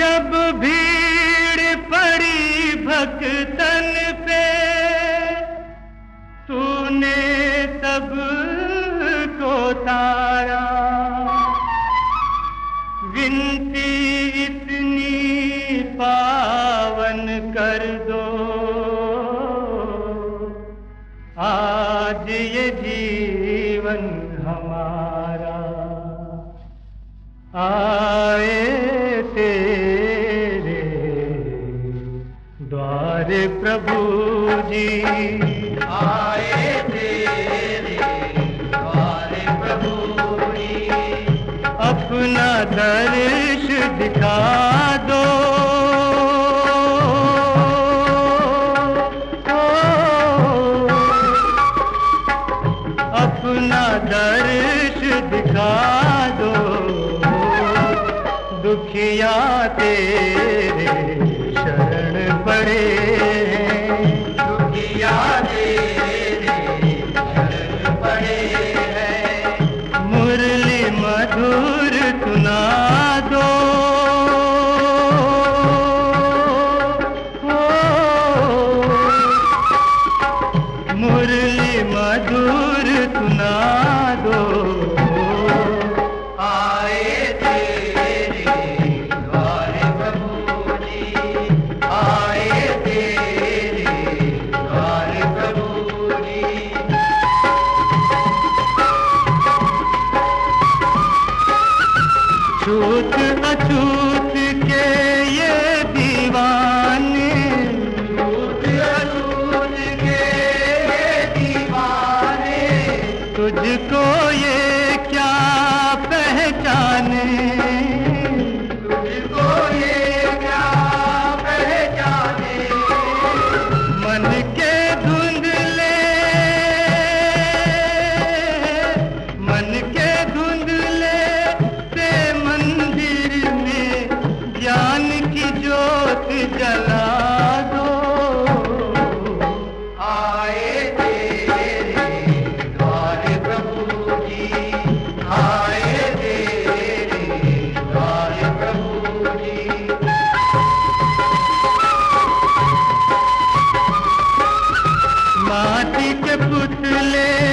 जब भीड़ पड़ी भक्तन पे, तूने सबको तारा। विनती इतनी पावन कर दो, आज ये जीवन हमारा। आए तेरे द्वार प्रभु जी, आए तेरे द्वार प्रभु जी। अपना दर्श दिखा दो, अपना दर्श दिखा दो। दुखिया तेरे शरण पड़े हैं, दुखिया तेरे शरण पड़े हैं। मुरली मधुर सुना दो, मुरली मधुर सुना दो। आए तेरे द्वार प्रभु जी, आए तेरे द्वार प्रभु जी। छूत अछूत के ये दीवाने, छूत अछूत के दीवाने। तुझको ये क्या पहचाने, तुझको ये क्या पहचाने। मन के धुंधले, मन के धुंधले से मंदिर में ज्ञान की ज्योत जला दो। आए तेरे द्वार प्रभु जी, आए तेरे द्वार प्रभु जी। माटी के पुतले